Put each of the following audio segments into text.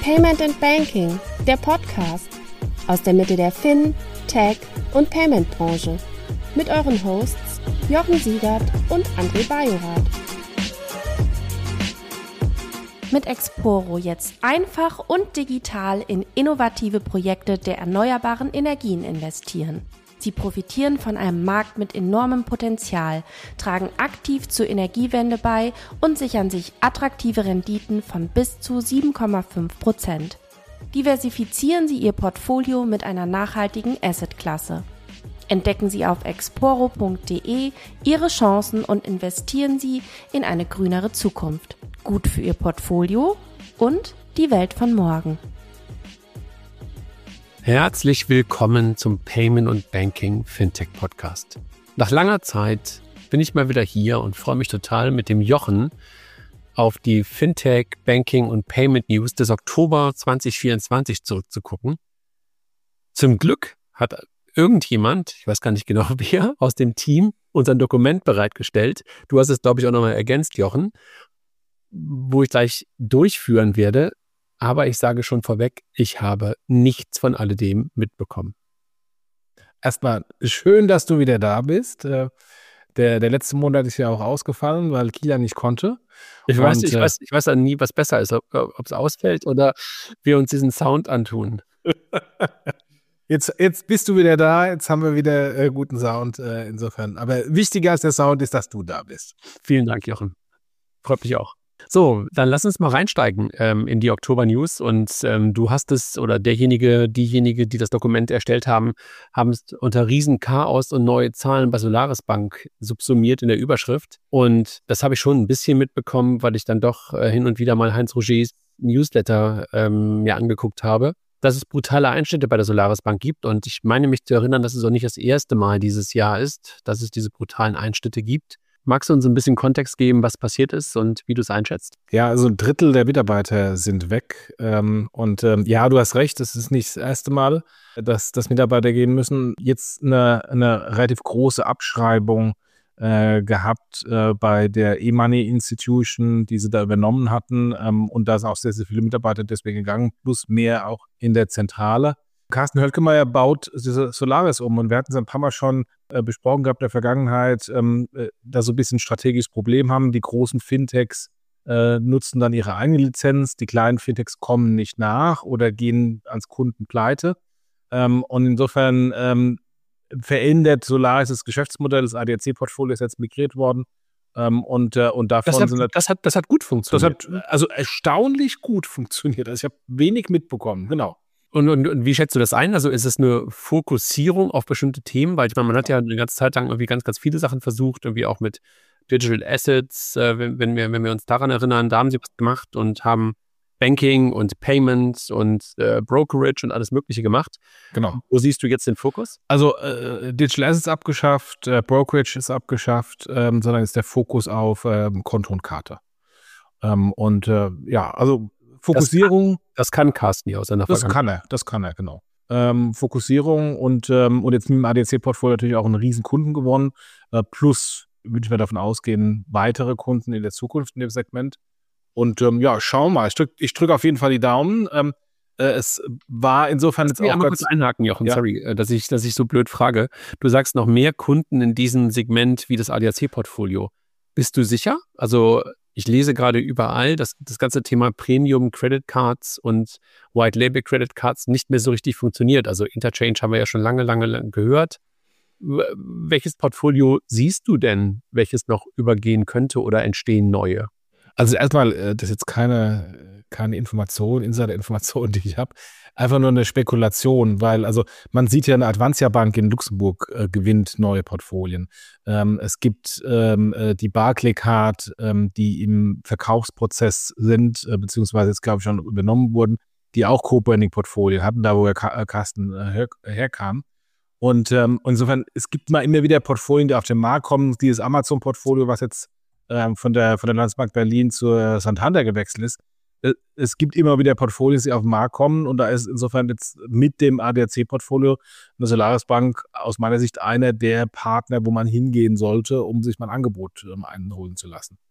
Payment and Banking, der Podcast aus der Mitte der Fin-, Tech- und Payment-Branche mit euren Hosts Jochen Siegert und André Bajorath. Mit Exporo jetzt einfach und digital in innovative Projekte der erneuerbaren Energien investieren. Sie profitieren von einem Markt mit enormem Potenzial, tragen aktiv zur Energiewende bei und sichern sich attraktive Renditen von bis zu 7,5%. Diversifizieren Sie Ihr Portfolio mit einer nachhaltigen Assetklasse. Entdecken Sie auf exporo.de Ihre Chancen und investieren Sie in eine grünere Zukunft. Gut für Ihr Portfolio und die Welt von morgen. Herzlich willkommen zum Payment und Banking Fintech Podcast. Nach langer Zeit bin ich mal wieder hier und freue mich total, mit dem Jochen auf die Fintech, Banking und Payment News des Oktober 2024 zurückzugucken. Zum Glück hat irgendjemand, ich weiß gar nicht genau wer, aus dem Team unser Dokument bereitgestellt. Du hast es, glaube ich, auch nochmal ergänzt, Jochen, wo ich gleich durchführen werde. Aber ich sage schon vorweg, ich habe nichts von alledem mitbekommen. Erstmal schön, dass du wieder da bist. Der letzte Monat ist ja auch ausgefallen, weil Kieler nicht konnte. Ich weiß ja nie, was besser ist, ob es ausfällt oder wir uns diesen Sound antun. Jetzt bist du wieder da, jetzt haben wir wieder guten Sound insofern. Aber wichtiger als der Sound ist, dass du da bist. Vielen Dank, Jochen. Freut mich auch. So, dann lass uns mal reinsteigen in die Oktober-News und du hast es, oder diejenige, die das Dokument erstellt haben, haben es unter Riesenchaos und neue Zahlen bei Solaris Bank subsumiert in der Überschrift und das habe ich schon ein bisschen mitbekommen, weil ich dann doch hin und wieder mal Heinz Rogers Newsletter mir angeguckt habe, dass es brutale Einschnitte bei der Solaris Bank gibt und ich meine mich zu erinnern, dass es auch nicht das erste Mal dieses Jahr ist, dass es diese brutalen Einschnitte gibt. Magst du uns ein bisschen Kontext geben, was passiert ist und wie du es einschätzt? Ja, also 1/3 der Mitarbeiter sind weg. Ja, du hast recht, es ist nicht das erste Mal, dass Mitarbeiter gehen müssen. Jetzt eine relativ große Abschreibung gehabt bei der E-Money Institution, die sie da übernommen hatten. Und da sind auch sehr, sehr viele Mitarbeiter deswegen gegangen, plus mehr auch in der Zentrale. Carsten Hölkemeyer baut Solaris um und wir hatten es ein paar Mal schon besprochen gehabt in der Vergangenheit, da so ein bisschen ein strategisches Problem haben. Die großen Fintechs nutzen dann ihre eigene Lizenz, die kleinen Fintechs kommen nicht nach oder gehen ans Kunden pleite. Und insofern verändert Solaris das Geschäftsmodell, das ADAC-Portfolio ist jetzt migriert worden. Und davon das hat gut funktioniert. Das hat also erstaunlich gut funktioniert. Also ich habe wenig mitbekommen, genau. Und wie schätzt du das ein? Also ist es eine Fokussierung auf bestimmte Themen? Weil ich meine, man hat ja eine ganze Zeit lang irgendwie ganz, ganz viele Sachen versucht, irgendwie auch mit Digital Assets, wenn wir uns daran erinnern, da haben sie was gemacht und haben Banking und Payments und Brokerage und alles Mögliche gemacht. Genau. Wo siehst du jetzt den Fokus? Also Digital Assets abgeschafft, Brokerage ist abgeschafft, sondern ist der Fokus auf Konto und Karte. Also Fokussierung. Das kann Carsten ja aus seiner Vergangenheit. Das kann er, genau. Fokussierung und jetzt mit dem ADAC-Portfolio natürlich auch einen riesen Kunden gewonnen. Plus, würde ich mir davon ausgehen, weitere Kunden in der Zukunft in dem Segment. Und schauen wir mal. Ich drück auf jeden Fall die Daumen. Es war insofern jetzt auch einmal kurz einhaken, Jochen, ja. Sorry, dass ich so blöd frage. Du sagst noch mehr Kunden in diesem Segment wie das ADAC-Portfolio. Bist du sicher? Also ich lese gerade überall, dass das ganze Thema Premium Credit Cards und White Label Credit Cards nicht mehr so richtig funktioniert. Also Interchange haben wir ja schon lange gehört. Welches Portfolio siehst du denn, welches noch übergehen könnte oder entstehen neue? Also erstmal, das ist jetzt keine Information, Insider-Information, die ich habe. Einfach nur eine Spekulation, weil also man sieht ja, eine Advanzia Bank in Luxemburg gewinnt neue Portfolien. Es gibt die Barclaycard, die im Verkaufsprozess sind, beziehungsweise jetzt glaube ich schon übernommen wurden, die auch Co-Branding-Portfolien hatten, da wo Carsten herkam. Und insofern, es gibt mal immer wieder Portfolien, die auf den Markt kommen. Dieses Amazon-Portfolio, was jetzt von der Landesbank Berlin zur Santander gewechselt ist. Es gibt immer wieder Portfolios, die auf den Markt kommen und da ist insofern jetzt mit dem ADAC-Portfolio eine Solaris Bank aus meiner Sicht einer der Partner, wo man hingehen sollte, um sich mal ein Angebot einholen zu lassen.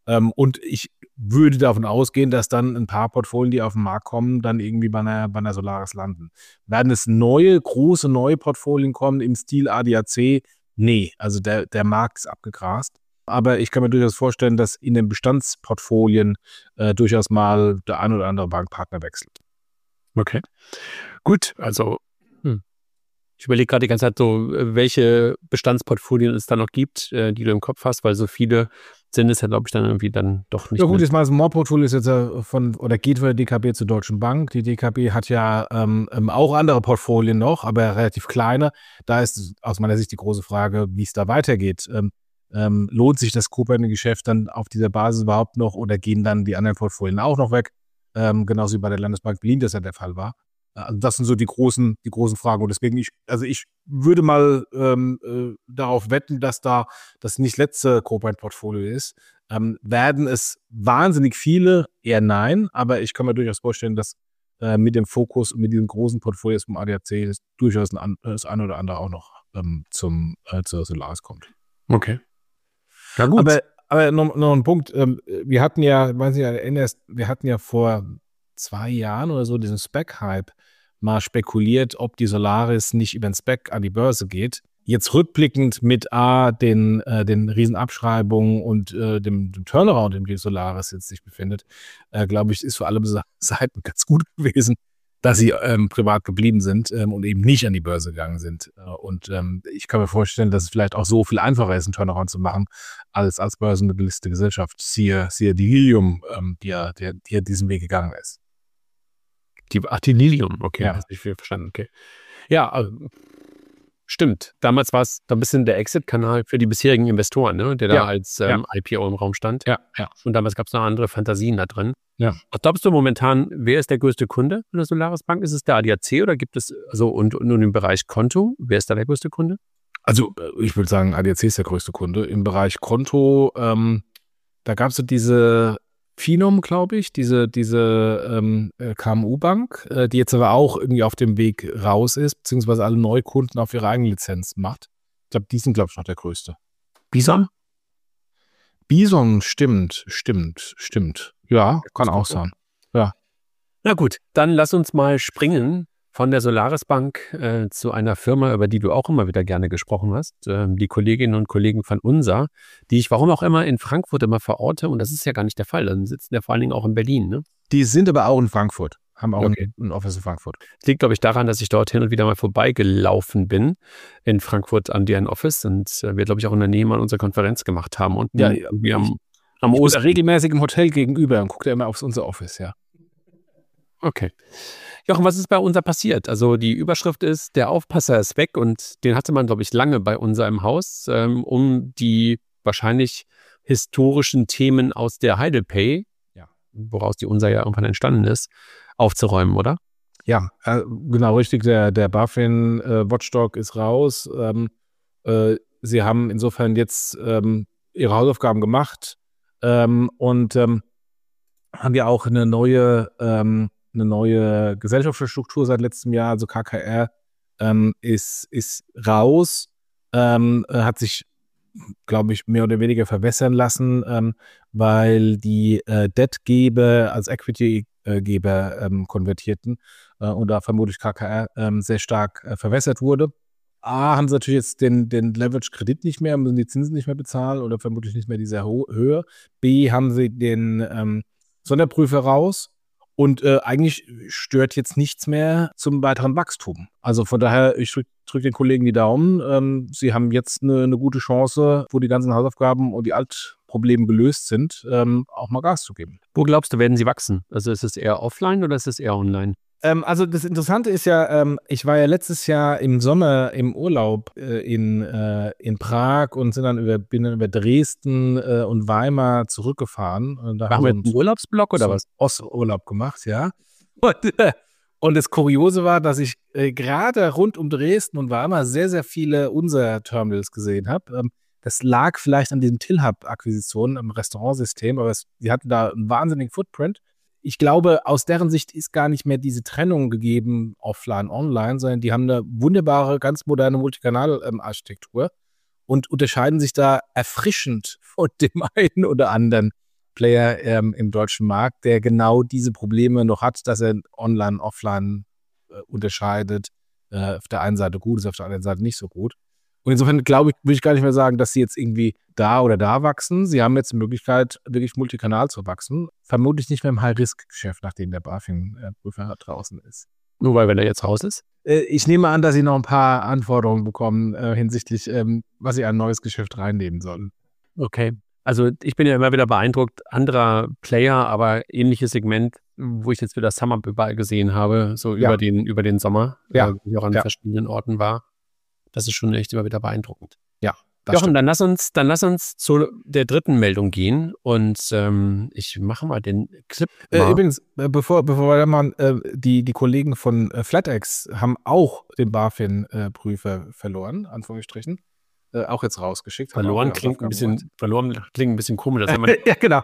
Und ich würde davon ausgehen, dass dann ein paar Portfolien, die auf den Markt kommen, dann irgendwie bei einer Solaris landen. Werden es große neue Portfolien kommen im Stil ADAC? Nee, also der Markt ist abgegrast. Aber ich kann mir durchaus vorstellen, dass in den Bestandsportfolien durchaus mal der ein oder andere Bankpartner wechselt. Okay. Gut, also ich überlege gerade die ganze Zeit so, welche Bestandsportfolien es da noch gibt, die du im Kopf hast, weil so viele sind es ja, glaube ich, dann irgendwie dann doch nicht. Ja gut, jetzt mal das More-Portfolio ist jetzt geht von der DKB zur Deutschen Bank. Die DKB hat ja auch andere Portfolien noch, aber relativ kleine. Da ist aus meiner Sicht die große Frage, wie es da weitergeht. Lohnt sich das Co-Branding-Geschäft dann auf dieser Basis überhaupt noch oder gehen dann die anderen Portfolien auch noch weg? Genauso wie bei der Landesbank Berlin das ja der Fall war. Also das sind so die großen Fragen. Und deswegen, ich würde mal darauf wetten, dass das nicht letzte Co-Brand-Portfolio ist. Werden es wahnsinnig viele? Eher nein. Aber ich kann mir durchaus vorstellen, dass mit dem Fokus und mit diesen großen Portfolios vom ADAC durchaus das eine oder andere auch noch zur Solaris kommt. Okay. Ja, gut. Aber noch ein Punkt. Wir hatten ja vor 2 Jahren oder so diesen SPAC-Hype mal spekuliert, ob die Solaris nicht über den SPAC an die Börse geht. Jetzt rückblickend mit den Riesenabschreibungen und dem Turnaround, in dem die Solaris jetzt sich befindet, glaube ich, ist für alle Seiten ganz gut gewesen, dass sie privat geblieben sind und eben nicht an die Börse gegangen sind. Und ich kann mir vorstellen, dass es vielleicht auch so viel einfacher ist, einen Turnaround zu machen, als börsengelistete Gesellschaft. Siehe die Lilium, die ja diesen Weg gegangen ist. Die Lilium, okay, ja. Hast du viel verstanden, okay. Ja, stimmt. Damals war es ein bisschen der Exit-Kanal für die bisherigen Investoren, ne? Der da als IPO im Raum stand. Ja. Und damals gab es noch andere Fantasien da drin. Ja. Was glaubst du momentan, wer ist der größte Kunde in der Solaris Bank? Ist es der ADAC oder gibt es, und im Bereich Konto, wer ist da der größte Kunde? Also ich würde sagen, ADAC ist der größte Kunde. Im Bereich Konto, da gab es so diese Finom, glaube ich, diese KMU-Bank, die jetzt aber auch irgendwie auf dem Weg raus ist, beziehungsweise alle Neukunden auf ihre eigene Lizenz macht. Ich glaube, die sind, glaube ich, noch der größte. Bison? Bison, stimmt. Ja, kann auch sein. Ja. Na gut, dann lass uns mal springen von der Solaris Bank zu einer Firma, über die du auch immer wieder gerne gesprochen hast, die Kolleginnen und Kollegen von Unsa, die ich warum auch immer in Frankfurt immer verorte, und das ist ja gar nicht der Fall, dann sitzen ja vor allen Dingen auch in Berlin, ne? Die sind aber auch in Frankfurt, haben auch ein Office in Frankfurt. Das liegt, glaube ich, daran, dass ich dort hin und wieder mal vorbeigelaufen bin in Frankfurt an deren Office und wir, glaube ich, auch in der Nähe mal unsere Konferenz gemacht haben. Und wir am Oster regelmäßig im Hotel gegenüber und guckt ja immer auf unser Office, ja. Okay. Jochen, was ist bei Unsa passiert? Also die Überschrift ist, der Aufpasser ist weg und den hatte man, glaube ich, lange bei Unsa im Haus, um die wahrscheinlich historischen Themen aus der HeidelPay, woraus die Unsa ja irgendwann entstanden ist, aufzuräumen, oder? Ja, genau richtig. Der BaFin Watchdog ist raus. Sie haben insofern jetzt ihre Hausaufgaben gemacht und haben ja auch eine neue Gesellschaftsstruktur seit letztem Jahr, also KKR ist raus, hat sich, glaube ich, mehr oder weniger verwässern lassen, weil die Debtgeber als Equity-Geber konvertierten und da vermutlich KKR sehr stark verwässert wurde. A, haben sie natürlich jetzt den Leverage-Kredit nicht mehr, müssen die Zinsen nicht mehr bezahlen oder vermutlich nicht mehr diese Höhe. B, haben sie den Sonderprüfer raus. Und eigentlich stört jetzt nichts mehr zum weiteren Wachstum. Also von daher, ich drück den Kollegen die Daumen. Sie haben jetzt eine gute Chance, wo die ganzen Hausaufgaben und die Altprobleme gelöst sind, auch mal Gas zu geben. Wo glaubst du, werden sie wachsen? Also ist es eher offline oder ist es eher online? Also das Interessante ist ja, ich war ja letztes Jahr im Sommer im Urlaub in Prag und bin dann über Dresden und Weimar zurückgefahren. Da haben wir einen Urlaubsblock oder was? Osturlaub gemacht, ja. Und das Kuriose war, dass ich gerade rund um Dresden und Weimar sehr, sehr viele unserer Terminals gesehen habe. Das lag vielleicht an diesem Tillhub-Akquisition im Restaurantsystem, aber sie hatten da einen wahnsinnigen Footprint. Ich glaube, aus deren Sicht ist gar nicht mehr diese Trennung gegeben, offline, online, sondern die haben eine wunderbare, ganz moderne Multikanal-Architektur und unterscheiden sich da erfrischend von dem einen oder anderen Player im deutschen Markt, der genau diese Probleme noch hat, dass er online, offline unterscheidet. Auf der einen Seite gut ist, auf der anderen Seite nicht so gut. Und insofern glaube ich, würde ich gar nicht mehr sagen, dass sie jetzt irgendwie da oder da wachsen. Sie haben jetzt die Möglichkeit, wirklich multikanal zu wachsen. Vermutlich nicht mehr im High-Risk-Geschäft, nachdem der BaFin-Prüfer draußen ist. Nur weil, wenn er jetzt raus ist? Ich nehme an, dass sie noch ein paar Anforderungen bekommen hinsichtlich, was sie an neues Geschäft reinnehmen sollen. Okay. Also ich bin ja immer wieder beeindruckt, anderer Player, aber ähnliches Segment, wo ich jetzt wieder SumUp überall gesehen habe, so über den Sommer, wo ich auch an verschiedenen Orten war. Das ist schon echt immer wieder beeindruckend. Ja. Jochen, dann lass uns zu der dritten Meldung gehen und ich mache mal den Clip. Übrigens, bevor wir da machen, die Kollegen von FlatEx haben auch den BaFin-Prüfer verloren, Anführungsstrichen. Auch jetzt rausgeschickt. Verloren klingt ein bisschen komisch. Das ja, genau.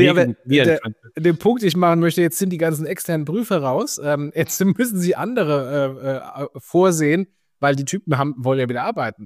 Den Punkt, den ich machen möchte, jetzt sind die ganzen externen Prüfer raus. Jetzt müssen sie andere vorsehen, weil die Typen wollen ja wieder arbeiten.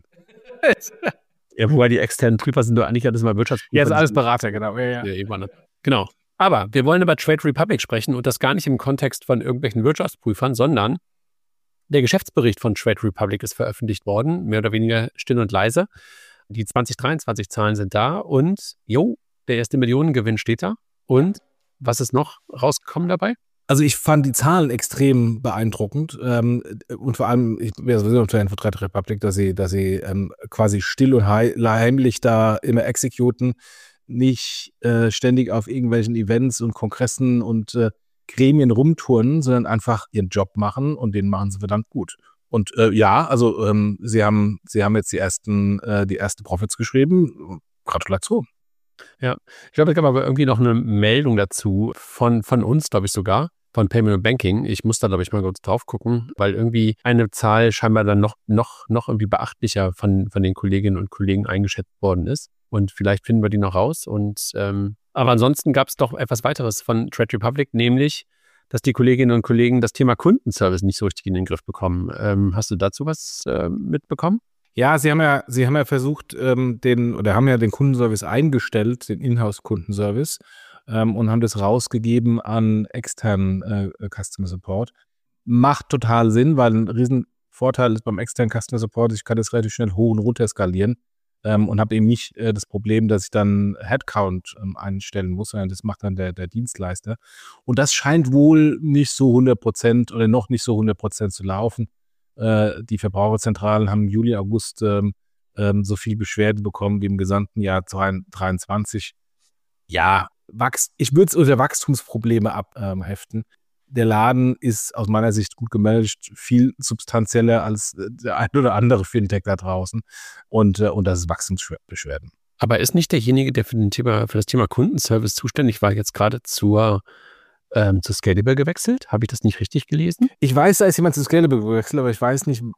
Ja, wobei die externen Prüfer sind doch eigentlich alles mal Wirtschaftsprüfer. Ja, ist alles Berater, genau. Ja. Genau. Aber wir wollen über Trade Republic sprechen und das gar nicht im Kontext von irgendwelchen Wirtschaftsprüfern, sondern der Geschäftsbericht von Trade Republic ist veröffentlicht worden, mehr oder weniger still und leise. Die 2023-Zahlen sind da und der erste Millionengewinn steht da. Und was ist noch rausgekommen dabei? Also ich fand die Zahlen extrem beeindruckend und vor allem, ich wäre sowieso ein Fan von Trade Republic, dass sie quasi still und heimlich da immer exekuten, nicht ständig auf irgendwelchen Events und Kongressen und Gremien rumturnen, sondern einfach ihren Job machen und den machen sie verdammt gut. Und sie haben jetzt die ersten Profits geschrieben. Gratulation. Ja, ich glaube, es gab aber irgendwie noch eine Meldung dazu von uns, glaube ich sogar, von Payment & Banking. Ich muss da, glaube ich, mal kurz drauf gucken, weil irgendwie eine Zahl scheinbar dann noch irgendwie beachtlicher von den Kolleginnen und Kollegen eingeschätzt worden ist. Und vielleicht finden wir die noch raus. Aber ansonsten gab es doch etwas weiteres von Trade Republic, nämlich, dass die Kolleginnen und Kollegen das Thema Kundenservice nicht so richtig in den Griff bekommen. Hast du dazu was mitbekommen? Ja, sie haben ja versucht, haben den Kundenservice eingestellt, den Inhouse-Kundenservice, und haben das rausgegeben an externen Customer Support. Macht total Sinn, weil ein Riesenvorteil ist beim externen Customer Support, ich kann das relativ schnell hoch und runter skalieren und habe eben nicht das Problem, dass ich dann Headcount einstellen muss, sondern das macht dann der Dienstleister. Und das scheint wohl nicht so 100% oder noch nicht so 100% zu laufen. Die Verbraucherzentralen haben im Juli, August so viel Beschwerden bekommen wie im gesamten Jahr 2023. Ja, ich würde es unter Wachstumsprobleme abheften. Der Laden ist aus meiner Sicht gut gemanagt, viel substanzieller als der ein oder andere Fintech da draußen. Und das ist Wachstumsbeschwerden. Aber ist nicht derjenige, der für das Thema Kundenservice zuständig war, jetzt gerade zu Scalable gewechselt? Habe ich das nicht richtig gelesen? Ich weiß, da ist jemand zu Scalable gewechselt, aber ich weiß nicht,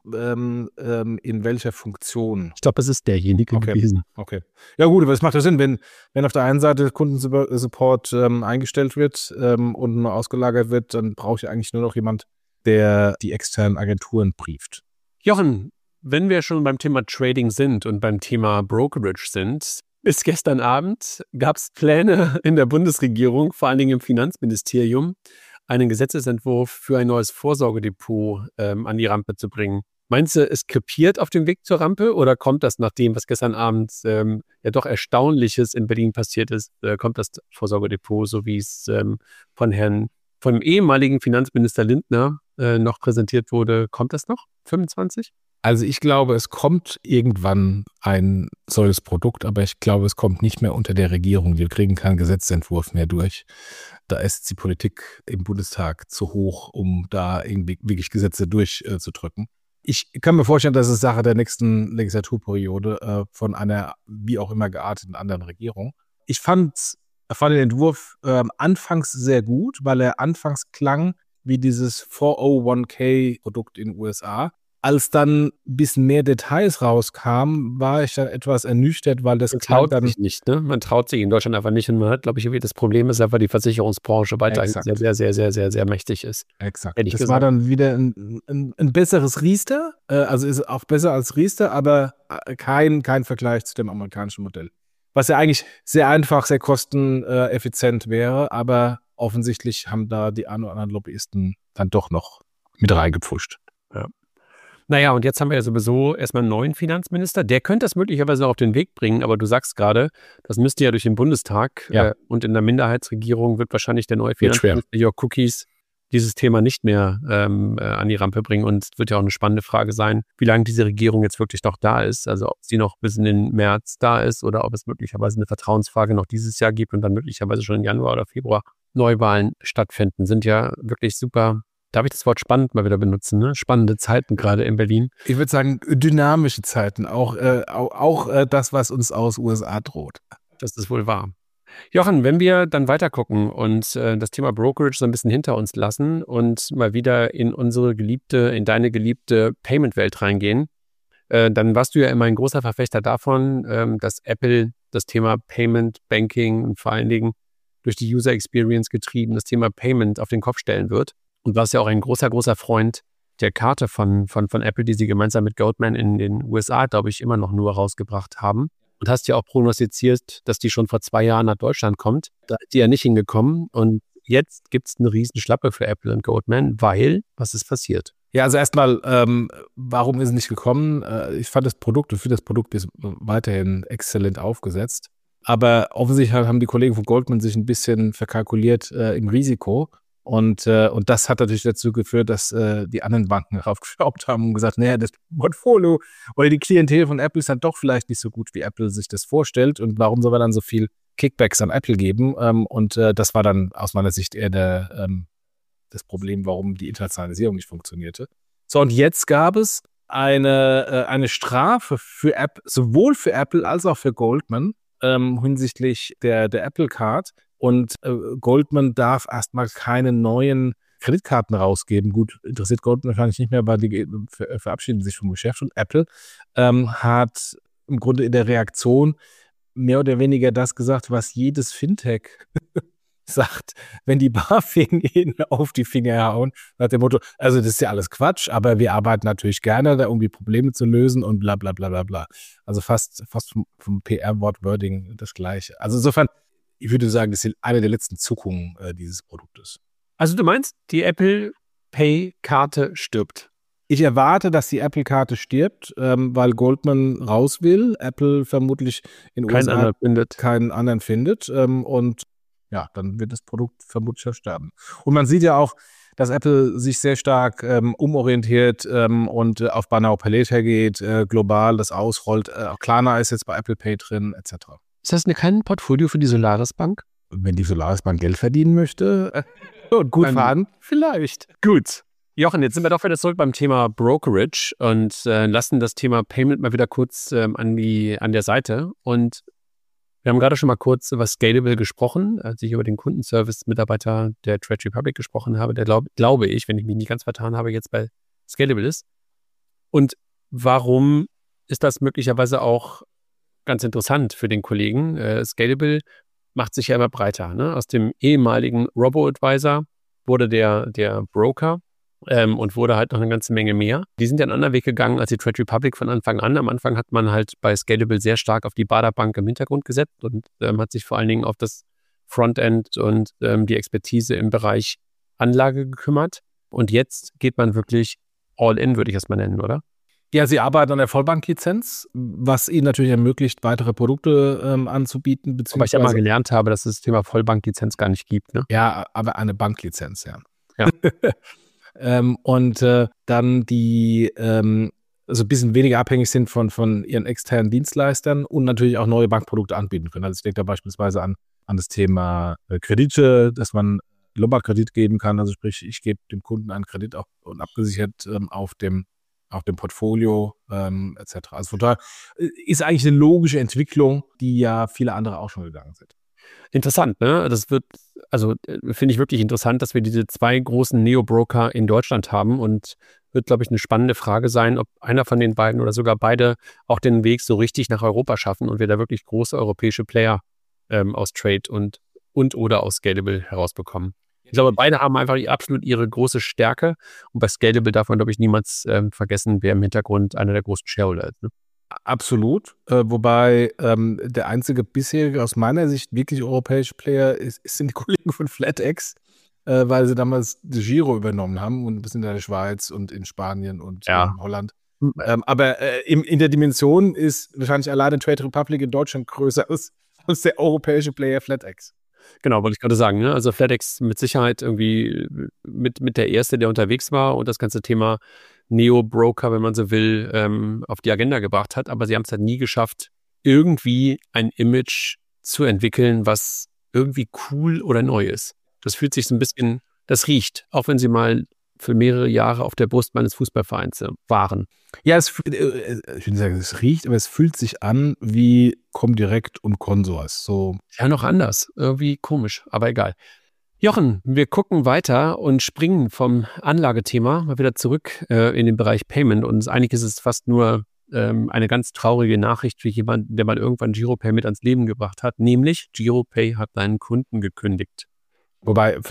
in welcher Funktion. Ich glaube, es ist derjenige gewesen. Okay. Ja gut, aber es macht ja Sinn, wenn auf der einen Seite Kundensupport eingestellt wird und nur ausgelagert wird, dann brauche ich eigentlich nur noch jemand, der die externen Agenturen brieft. Jochen, wenn wir schon beim Thema Trading sind und beim Thema Brokerage sind, bis gestern Abend gab es Pläne in der Bundesregierung, vor allen Dingen im Finanzministerium, einen Gesetzesentwurf für ein neues Vorsorgedepot an die Rampe zu bringen. Meinst du, es krepiert auf dem Weg zur Rampe oder kommt das nach dem, was gestern Abend ja doch Erstaunliches in Berlin passiert ist, kommt das Vorsorgedepot, so wie es vom ehemaligen Finanzminister Lindner noch präsentiert wurde, kommt das noch? 25? Also ich glaube, es kommt irgendwann ein solches Produkt, aber ich glaube, es kommt nicht mehr unter der Regierung. Wir kriegen keinen Gesetzentwurf mehr durch. Da ist die Politik im Bundestag zu hoch, um da irgendwie wirklich Gesetze durchzudrücken. Ich kann mir vorstellen, das ist Sache der nächsten Legislaturperiode von einer wie auch immer gearteten anderen Regierung. Ich fand den Entwurf anfangs sehr gut, weil er anfangs klang wie dieses 401k-Produkt in den USA. Als dann ein bisschen mehr Details rauskamen, war ich dann etwas ernüchtert, weil das traut sich nicht, ne? Man traut sich in Deutschland einfach nicht und man hat, glaube ich, das Problem ist einfach, die Versicherungsbranche weiterhin sehr, sehr, sehr, sehr, sehr mächtig ist. Exakt. Das war dann wieder ein besseres Riester, also ist auch besser als Riester, aber kein Vergleich zu dem amerikanischen Modell. was ja eigentlich sehr einfach, sehr kosteneffizient wäre, aber offensichtlich haben da die ein oder anderen Lobbyisten dann doch noch mit reingepfuscht. Ja. Naja, und jetzt haben wir ja sowieso erstmal einen neuen Finanzminister. Der könnte das möglicherweise auf den Weg bringen, aber du sagst gerade, das müsste ja durch den Bundestag. Ja. Und in der Minderheitsregierung wird wahrscheinlich der neue Finanzminister Jörg Cookies dieses Thema nicht mehr an die Rampe bringen. Und es wird ja auch eine spannende Frage sein, wie lange diese Regierung jetzt wirklich noch da ist. Also ob sie noch bis in den März da ist oder ob es möglicherweise eine Vertrauensfrage noch dieses Jahr gibt und dann möglicherweise schon im Januar oder Februar Neuwahlen stattfinden. Sind ja wirklich super. Darf ich das Wort spannend mal wieder benutzen? Ne? Spannende Zeiten gerade in Berlin. Ich würde sagen, dynamische Zeiten. Auch das, was uns aus USA droht. Das ist wohl wahr. Jochen, wenn wir dann weiter gucken und das Thema Brokerage so ein bisschen hinter uns lassen und mal wieder in deine geliebte Payment-Welt reingehen, dann warst du ja immer ein großer Verfechter davon, dass Apple das Thema Payment, Banking und vor allen Dingen durch die User Experience getrieben das Thema Payment auf den Kopf stellen wird. Und warst ja auch ein großer, großer Freund der Karte von Apple, die sie gemeinsam mit Goldman in den USA, glaube ich, immer noch nur rausgebracht haben. Und hast ja auch prognostiziert, dass die schon vor 2 Jahren nach Deutschland kommt. Da ist die ja nicht hingekommen. Und jetzt gibt es eine riesen Schlappe für Apple und Goldman, weil, was ist passiert? Ja, also erstmal, warum ist es nicht gekommen? Ich fand das Produkt ist weiterhin exzellent aufgesetzt. Aber offensichtlich haben die Kollegen von Goldman sich ein bisschen verkalkuliert im Risiko. Und das hat natürlich dazu geführt, dass die anderen Banken raufgeschraubt haben und gesagt, naja, das Portfolio oder die Klientel von Apple ist dann doch vielleicht nicht so gut, wie Apple sich das vorstellt. Und warum soll man dann so viel Kickbacks an Apple geben? Das war dann aus meiner Sicht eher das Problem, warum die Internationalisierung nicht funktionierte. So, und jetzt gab es eine Strafe für Apple, sowohl für Apple als auch für Goldman hinsichtlich der Apple Card. Und Goldman darf erstmal keine neuen Kreditkarten rausgeben. Gut, interessiert Goldman wahrscheinlich nicht mehr, weil die verabschieden sich vom Geschäft. Und Apple hat im Grunde in der Reaktion mehr oder weniger das gesagt, was jedes Fintech sagt, wenn die BaFin ihnen auf die Finger hauen, nach dem Motto, also das ist ja alles Quatsch, aber wir arbeiten natürlich gerne, da irgendwie Probleme zu lösen und bla bla bla bla bla. Also fast vom PR-Wort-Wording das Gleiche. Also insofern, ich würde sagen, das ist eine der letzten Zuckungen dieses Produktes. Also du meinst, die Apple Pay-Karte stirbt? Ich erwarte, dass die Apple-Karte stirbt, weil Goldman raus will. Apple vermutlich in USA keinen anderen findet. Und ja, dann wird das Produkt vermutlich sterben. Und man sieht ja auch, dass Apple sich sehr stark umorientiert und auf Buy Now Pay Later geht, global das ausrollt. Auch Klarna ist jetzt bei Apple Pay drin, etc. Ist das kein Portfolio für die Solaris Bank? Wenn die Solaris Bank Geld verdienen möchte und gut fahren, vielleicht. Gut. Jochen, jetzt sind wir doch wieder zurück beim Thema Brokerage und lassen das Thema Payment mal wieder kurz an der Seite. Und wir haben gerade schon mal kurz über Scalable gesprochen, als ich über den Kundenservice-Mitarbeiter der Trade Republic gesprochen habe, der glaube ich, wenn ich mich nicht ganz vertan habe, jetzt bei Scalable ist. Und warum ist das möglicherweise auch ganz interessant für den Kollegen? Scalable macht sich ja immer breiter. Ne? Aus dem ehemaligen Robo-Advisor wurde der Broker und wurde halt noch eine ganze Menge mehr. Die sind ja einen anderen Weg gegangen als die Trade Republic von Anfang an. Am Anfang hat man halt bei Scalable sehr stark auf die Baderbank im Hintergrund gesetzt und hat sich vor allen Dingen auf das Frontend und die Expertise im Bereich Anlage gekümmert. Und jetzt geht man wirklich all in, würde ich das mal nennen, oder? Ja, sie arbeiten an der Vollbanklizenz, was ihnen natürlich ermöglicht, weitere Produkte anzubieten. Aber ich ja mal gelernt habe, dass es das Thema Vollbanklizenz gar nicht gibt. Ne? Ja, aber eine Banklizenz, ja. Und dann die also ein bisschen weniger abhängig sind von ihren externen Dienstleistern und natürlich auch neue Bankprodukte anbieten können. Also ich denke da beispielsweise an das Thema Kredite, dass man Lombardkredit geben kann. Also sprich, ich gebe dem Kunden einen Kredit auch und abgesichert auf dem Portfolio etc. Also von daher ist eigentlich eine logische Entwicklung, die ja viele andere auch schon gegangen sind. Interessant, ne? Das finde ich wirklich interessant, dass wir diese 2 großen Neo-Broker in Deutschland haben und wird, glaube ich, eine spannende Frage sein, ob einer von den beiden oder sogar beide auch den Weg so richtig nach Europa schaffen und wir da wirklich große europäische Player aus Trade und oder aus Scalable herausbekommen. Ich glaube, beide haben einfach absolut ihre große Stärke und bei Scalable darf man, glaube ich, niemals vergessen, wer im Hintergrund einer der großen Shareholder ist. Ne? Absolut. Wobei der einzige bisherige aus meiner Sicht wirklich europäische Player sind die Kollegen von FlatEx, weil sie damals die Giro übernommen haben und wir sind in der Schweiz und in Spanien und in Holland. Aber in der Dimension ist wahrscheinlich alleine Trade Republic in Deutschland größer als der europäische Player FlatEx. Genau, wollte ich gerade sagen. Ne? Also FlatEx mit Sicherheit irgendwie mit der Erste, der unterwegs war und das ganze Thema Neo-Broker, wenn man so will, auf die Agenda gebracht hat. Aber sie haben es halt nie geschafft, irgendwie ein Image zu entwickeln, was irgendwie cool oder neu ist. Das fühlt sich so ein bisschen, das riecht, auch wenn sie mal für mehrere Jahre auf der Brust meines Fußballvereins waren. Ja, ich würde nicht sagen, es riecht, aber es fühlt sich an wie Comdirect und Consors. So. Ja, noch anders. Irgendwie komisch, aber egal. Jochen, wir gucken weiter und springen vom Anlagethema mal wieder zurück in den Bereich Payment. Und eigentlich ist es fast nur eine ganz traurige Nachricht für jemanden, der mal irgendwann Giropay mit ans Leben gebracht hat. Nämlich, Giropay hat seinen Kunden gekündigt. Wobei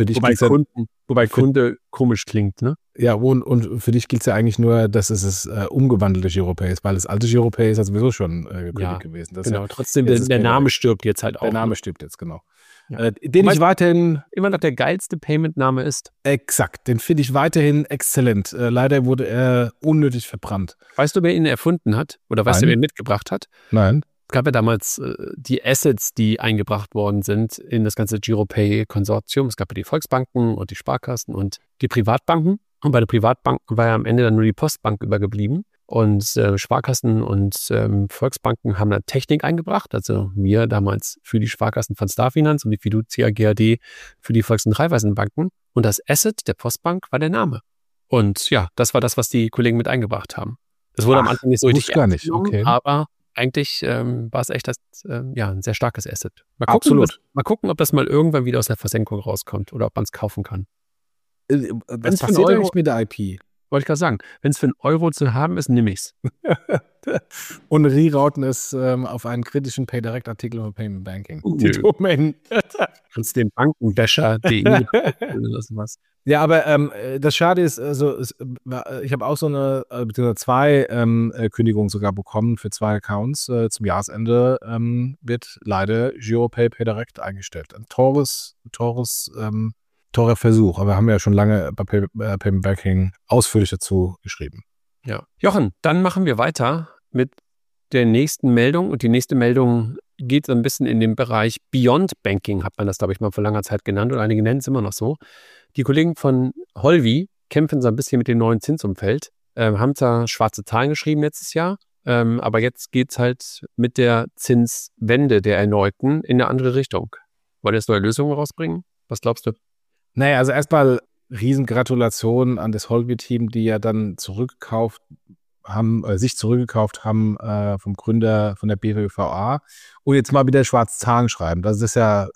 Kunde komisch klingt, ne? Ja, und für dich gilt es ja eigentlich nur, dass es umgewandelte Giropay ist, weil das alte Giropay ist ja sowieso schon gekündigt gewesen. Das genau, trotzdem, der Name stirbt jetzt halt auch. Der Name stirbt jetzt, genau. Ja. Den ich weiterhin immer noch der geilste Payment-Name ist. Exakt, den finde ich weiterhin exzellent. Leider wurde er unnötig verbrannt. Weißt du, wer ihn erfunden hat? Oder weißt du, wer ihn mitgebracht hat? Nein. Es gab ja damals die Assets, die eingebracht worden sind in das ganze Giropay-Konsortium. Es gab ja die Volksbanken und die Sparkassen und die Privatbanken. Und bei den Privatbanken war ja am Ende dann nur die Postbank übergeblieben. Und Sparkassen und Volksbanken haben da Technik eingebracht. Also wir damals für die Sparkassen von Starfinanz und die Fiducia GAD für die Volks- und Raiffeisenbanken. Und das Asset der Postbank war der Name. Und ja, das war das, was die Kollegen mit eingebracht haben. Es wurde am Anfang nicht so richtig gar nicht, okay. Aber eigentlich war es echt ein sehr starkes Asset. Mal gucken, ob das mal irgendwann wieder aus der Versenkung rauskommt oder ob man es kaufen kann. Was passiert eigentlich mit der IP? Wollte ich gerade sagen, wenn es für einen Euro zu haben ist, nehme ich es. Und rerouten es auf einen kritischen PayDirect-Artikel über Payment Banking. Die Domain. Kannst den Bankenbäscher.de was. Ja, aber das Schade ist, also ich habe auch so beziehungsweise zwei Kündigungen sogar bekommen für 2 Accounts. Zum Jahresende wird leider Giropay PayDirect eingestellt. Ein teurer Versuch, aber wir haben ja schon lange bei Payment Banking ausführlich dazu geschrieben. Ja. Jochen, dann machen wir weiter mit der nächsten Meldung. Und die nächste Meldung geht so ein bisschen in den Bereich Beyond Banking, hat man das, glaube ich, mal vor langer Zeit genannt. Und einige nennen es immer noch so. Die Kollegen von Holvi kämpfen so ein bisschen mit dem neuen Zinsumfeld, haben zwar schwarze Zahlen geschrieben letztes Jahr, aber jetzt geht es halt mit der Zinswende der erneuten in eine andere Richtung. Wollt ihr jetzt neue Lösungen rausbringen? Was glaubst du? Naja, also erstmal Riesengratulation an das Holvi-Team, die ja dann sich zurückgekauft haben vom Gründer von der BWVA und jetzt mal wieder schwarze Zahlen schreiben. Das ist ja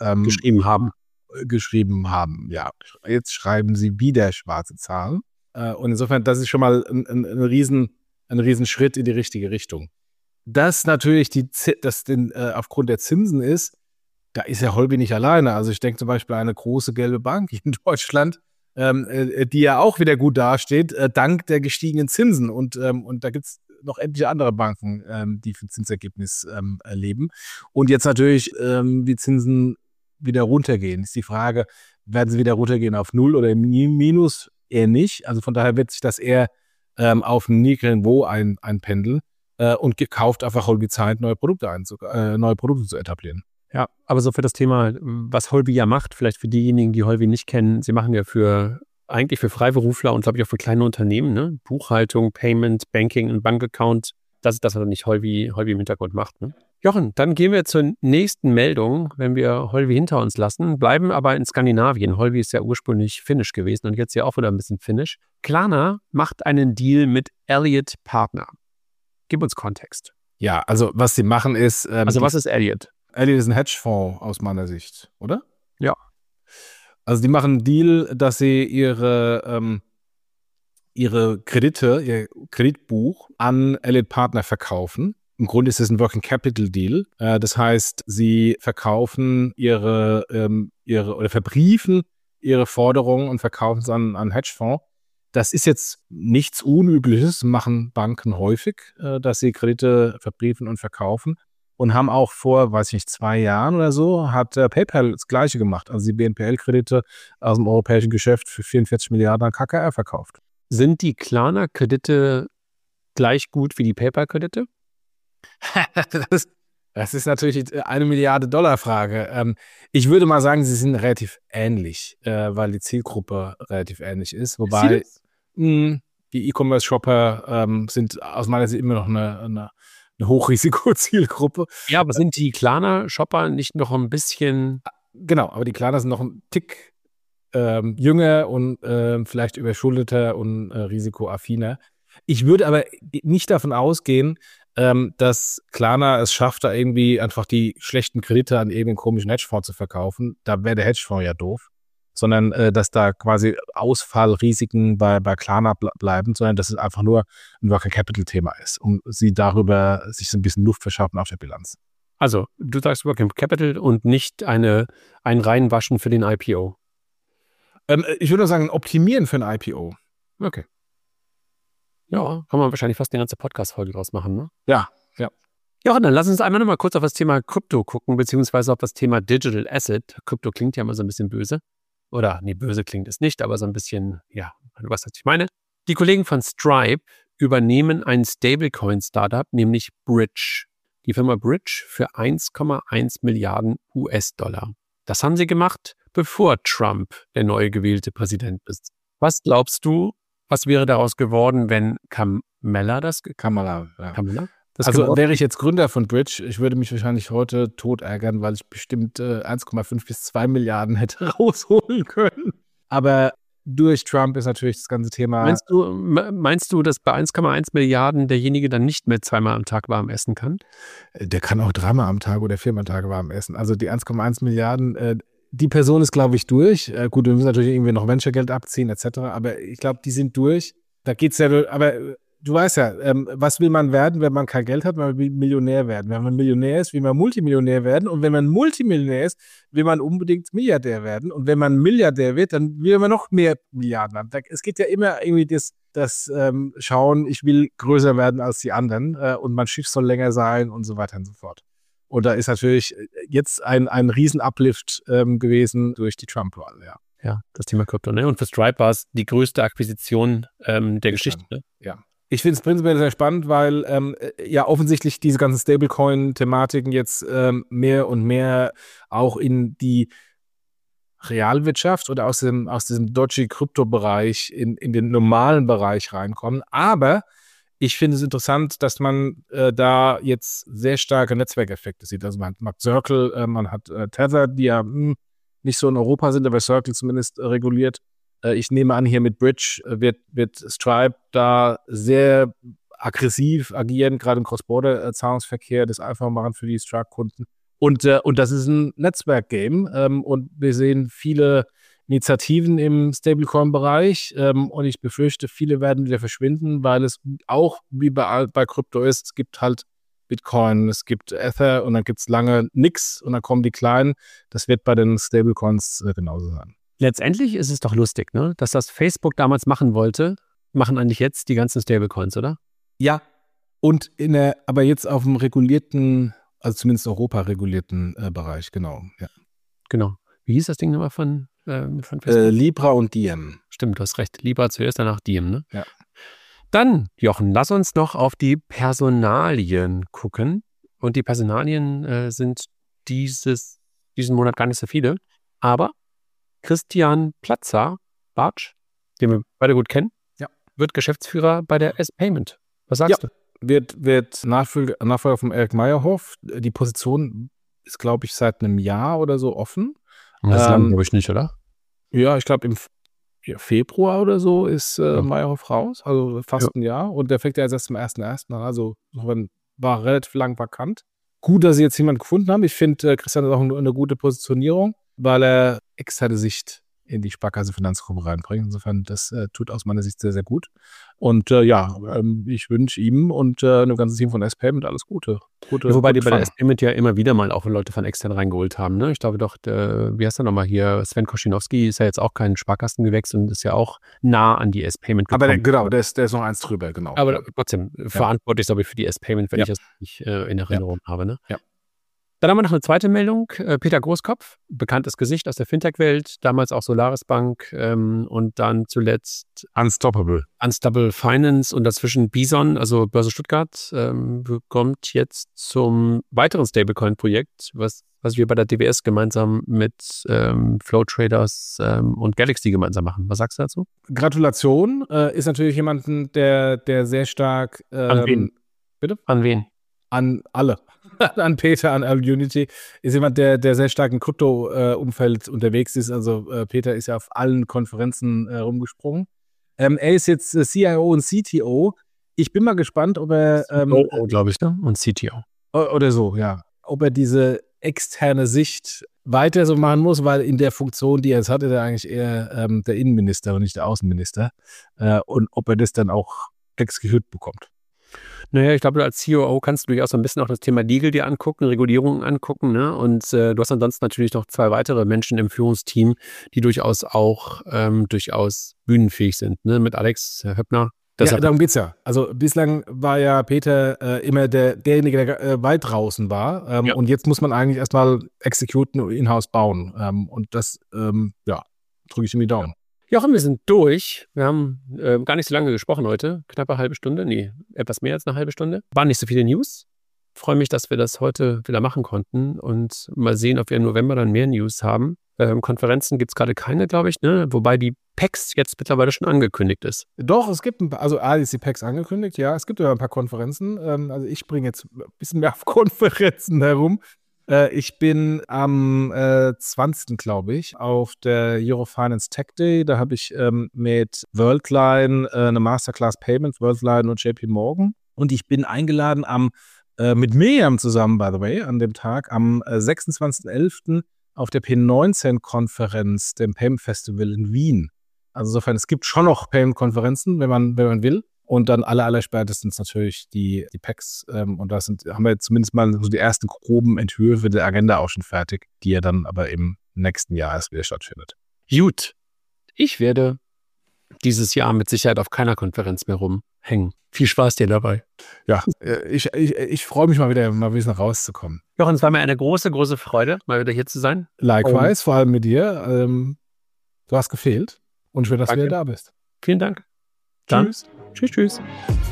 geschrieben haben, ja. Jetzt schreiben sie wieder schwarze Zahlen. Und insofern, das ist schon mal ein riesen Schritt in die richtige Richtung. Das natürlich aufgrund der Zinsen ist, da ist ja Holvi nicht alleine. Also ich denke zum Beispiel an eine große gelbe Bank in Deutschland, die ja auch wieder gut dasteht, dank der gestiegenen Zinsen. Und da gibt es noch etliche andere Banken, die für Zinsergebnis leben. Und jetzt natürlich die Zinsen wieder runtergehen. Ist die Frage, werden sie wieder runtergehen auf 0 oder Minus? Eher nicht. Also von daher wird sich das eher auf einem niedrigen Niveau einpendeln und gekauft einfach Holvi Zeit, neue Produkte zu etablieren. Ja, aber so für das Thema, was Holvi ja macht, vielleicht für diejenigen, die Holvi nicht kennen, sie machen ja eigentlich für Freiberufler und glaube ich auch für kleine Unternehmen, ne? Buchhaltung, Payment, Banking, ein Bankaccount. Das ist das, was nicht Holvi im Hintergrund macht. Ne? Jochen, dann gehen wir zur nächsten Meldung, wenn wir Holvi hinter uns lassen, bleiben aber in Skandinavien. Holvi ist ja ursprünglich finnisch gewesen und jetzt ja auch wieder ein bisschen finnisch. Klarna macht einen Deal mit Elliott Partner. Gib uns Kontext. Ja, also was sie machen ist... was ist Elliott? Elliott ist ein Hedgefonds aus meiner Sicht, oder? Ja. Also die machen einen Deal, dass sie ihre Kredite, ihr Kreditbuch an Elliott Partner verkaufen. Im Grunde ist es ein Working Capital Deal. Das heißt, sie verkaufen oder verbriefen ihre Forderungen und verkaufen es an einen Hedgefonds, Das ist jetzt nichts Unübliches, machen Banken häufig, dass sie Kredite verbriefen und verkaufen. Und haben auch vor, weiß ich nicht, 2 Jahren oder so, hat PayPal das Gleiche gemacht. Also die BNPL-Kredite aus dem europäischen Geschäft für 44 Milliarden an KKR verkauft. Sind die Klarna-Kredite gleich gut wie die PayPal-Kredite? Das ist natürlich die $1 Milliarde Frage. Ich würde mal sagen, sie sind relativ ähnlich, weil die Zielgruppe relativ ähnlich ist. Wobei die E-Commerce-Shopper sind aus meiner Sicht immer noch eine Hochrisiko-Zielgruppe. Ja, aber sind die Klarna-Shopper nicht noch ein bisschen... Genau, aber die Klarna sind noch ein Tick jünger und vielleicht überschuldeter und risikoaffiner. Ich würde aber nicht davon ausgehen, dass Klarna es schafft, da irgendwie einfach die schlechten Kredite an irgendeinen komischen Hedgefonds zu verkaufen. Da wäre der Hedgefonds ja doof. Sondern dass da quasi Ausfallrisiken bei Klarna bleiben, sondern dass es einfach nur ein Working Capital Thema ist, um sie darüber sich so ein bisschen Luft verschaffen auf der Bilanz. Also, du sagst Working Capital und nicht ein Reinwaschen für den IPO. Ich würde sagen, optimieren für ein IPO. Okay. Ja, kann man wahrscheinlich fast eine ganze Podcast-Folge draus machen, ne? Ja. Ja, dann lass uns einmal noch mal kurz auf das Thema Krypto gucken, beziehungsweise auf das Thema Digital Asset. Krypto klingt ja immer so ein bisschen böse. Oder, nee, böse klingt es nicht, aber so ein bisschen, ja, du weißt, was ich meine. Die Kollegen von Stripe übernehmen ein Stablecoin-Startup, nämlich Bridge. Die Firma Bridge für 1,1 Milliarden US-Dollar. Das haben sie gemacht, bevor Trump der neu gewählte Präsident ist. Was glaubst du, was wäre daraus geworden, wenn Kamala das Also wäre ich jetzt Gründer von Bridge, ich würde mich wahrscheinlich heute tot ärgern, weil ich bestimmt 1,5 bis 2 Milliarden hätte rausholen können. Aber durch Trump ist natürlich das ganze Thema... Meinst du, dass bei 1,1 Milliarden derjenige dann nicht mehr 2-mal am Tag warm essen kann? Der kann auch 3-mal am Tag oder 4-mal am Tag warm essen. Also die 1,1 Milliarden, die Person ist, glaube ich, durch. Gut, wir müssen natürlich irgendwie noch Venture-Geld abziehen etc., aber ich glaube, die sind durch. Da geht's ja, aber... Du weißt ja, was will man werden, wenn man kein Geld hat? Man will Millionär werden. Wenn man Millionär ist, will man Multimillionär werden. Und wenn man Multimillionär ist, will man unbedingt Milliardär werden. Und wenn man Milliardär wird, dann will man noch mehr Milliarden haben. Es geht ja immer irgendwie das Schauen, ich will größer werden als die anderen und mein Schiff soll länger sein und so weiter und so fort. Und da ist natürlich jetzt ein Riesen-Uplift gewesen durch die Trump-Wahl, ja. Ja, das Thema Krypto, ne? Und für Stripe war es die größte Akquisition der Geschichte, ne? Ja. Ich finde es prinzipiell sehr spannend, weil ja offensichtlich diese ganzen Stablecoin-Thematiken jetzt mehr und mehr auch in die Realwirtschaft oder aus diesem Dodgy-Krypto-Bereich in den normalen Bereich reinkommen. Aber ich finde es interessant, dass man da jetzt sehr starke Netzwerkeffekte sieht. Also man hat Circle, man hat Tether, die ja nicht so in Europa sind, aber Circle zumindest reguliert. Ich nehme an, hier mit Bridge wird Stripe da sehr aggressiv agieren, gerade im Cross-Border-Zahlungsverkehr, das einfach machen für die Stripe-Kunden. Und das ist ein Netzwerk-Game. Und wir sehen viele Initiativen im Stablecoin-Bereich. Und ich befürchte, viele werden wieder verschwinden, weil es auch wie bei Krypto ist, es gibt halt Bitcoin, es gibt Ether und dann gibt es lange nix und dann kommen die Kleinen. Das wird bei den Stablecoins genauso sein. Letztendlich ist es doch lustig, ne? Dass das Facebook damals machen wollte, machen eigentlich jetzt die ganzen Stablecoins, oder? Ja, und aber jetzt auf dem regulierten, also zumindest Europa-regulierten Bereich, genau. Ja. Genau. Wie hieß das Ding nochmal von Facebook? Libra und Diem. Stimmt, du hast recht. Libra zuerst, danach Diem, ne? Ja. Dann, Jochen, lass uns noch auf die Personalien gucken. Und die Personalien sind diesen Monat gar nicht so viele, aber Christian Platzer, Bartsch, den wir beide gut kennen, wird Geschäftsführer bei der S-Payment. Was sagst du? Wird Nachfolger von Eric Meyerhoff. Die Position ist, glaube ich, seit einem Jahr oder so offen. Das lang, glaube ich, nicht, oder? Ja, ich glaube, im Februar oder so ist Meyerhoff raus, also fast ein Jahr. Und der fängt ja erst zum 1.1. an, also war relativ lang vakant. Gut, dass sie jetzt jemanden gefunden haben. Ich finde, Christian ist auch eine gute Positionierung, weil er externe Sicht in die Sparkasse-Finanzgruppe reinbringen. Insofern, das tut aus meiner Sicht sehr, sehr gut. Und ich wünsche ihm und dem ganzen Team von S-Payment alles Gute. Wobei die bei der S-Payment ja immer wieder mal auch Leute von extern reingeholt haben. Ne? Ich glaube doch, wie heißt der nochmal hier? Sven Koschinowski ist ja jetzt auch kein Sparkassengewächs und ist ja auch nah an die S-Payment gekommen. Aber der ist noch eins drüber, genau. Aber trotzdem, verantwortlich, glaube ich, für die S-Payment, wenn ich das nicht in Erinnerung habe. Ne? Ja. Dann haben wir noch eine zweite Meldung. Peter Großkopf, bekanntes Gesicht aus der Fintech-Welt, damals auch Solaris Bank und dann zuletzt Unstoppable Finance und dazwischen Bison, also Börse Stuttgart, kommt jetzt zum weiteren Stablecoin-Projekt, was wir bei der DWS gemeinsam mit Flow Traders und Galaxy gemeinsam machen. Was sagst du dazu? Gratulation. Ist natürlich jemanden, der sehr stark... An wen? Bitte? An wen? An alle. An Peter, an Unity. Ist jemand, der sehr stark im Krypto-Umfeld unterwegs ist. Also Peter ist ja auf allen Konferenzen rumgesprungen. Er ist jetzt CIO und CTO. Ich bin mal gespannt, ob er... COO, glaube ich, ne? Und CTO. Oder so, ja. Ob er diese externe Sicht weiter so machen muss, weil in der Funktion, die er jetzt hat, ist er eigentlich eher der Innenminister und nicht der Außenminister. Und ob er das dann auch exekutiert bekommt. Naja, ich glaube, als COO kannst du durchaus so ein bisschen auch das Thema Legal dir angucken, Regulierungen angucken, ne? Und du hast ansonsten natürlich noch 2 weitere Menschen im Führungsteam, die durchaus auch bühnenfähig sind, ne? Mit Alex Höppner. Ja, darum geht's ja. Also bislang war ja Peter immer derjenige, der weit draußen war. Und jetzt muss man eigentlich erstmal exekuten und in-house bauen. Und das, drücke ich ihm die Daumen. Jochen, wir sind durch. Wir haben gar nicht so lange gesprochen heute. Knappe halbe Stunde. Nee, etwas mehr als eine halbe Stunde. Waren nicht so viele News. Freue mich, dass wir das heute wieder machen konnten und mal sehen, ob wir im November dann mehr News haben. Konferenzen gibt es gerade keine, glaube ich, ne? Wobei die PAX jetzt mittlerweile schon angekündigt ist. Doch, es gibt ist die PAX angekündigt, ja. Es gibt ja ein paar Konferenzen. Also ich springe jetzt ein bisschen mehr auf Konferenzen herum. Ich bin am 20. glaube ich, auf der Eurofinance Tech Day. Da habe ich mit Worldline eine Masterclass Payments, Worldline und JP Morgan. Und ich bin eingeladen mit Miriam zusammen, by the way, an dem Tag, am 26.11. auf der P19-Konferenz, dem Payment Festival in Wien. Also insofern, es gibt schon noch Payment-Konferenzen, wenn man will. Und dann allerspätestens natürlich die PAX. Und da haben wir zumindest mal so die ersten groben Entwürfe der Agenda auch schon fertig, die ja dann aber im nächsten Jahr erst wieder stattfindet. Gut. Ich werde dieses Jahr mit Sicherheit auf keiner Konferenz mehr rumhängen. Viel Spaß dir dabei. Ja, ich freue mich mal wieder ein bisschen rauszukommen. Jochen, es war mir eine große, große Freude, mal wieder hier zu sein. Likewise, vor allem mit dir. Du hast gefehlt und schön, dass du wieder da bist. Vielen Dank. Tschüss. Tschüss.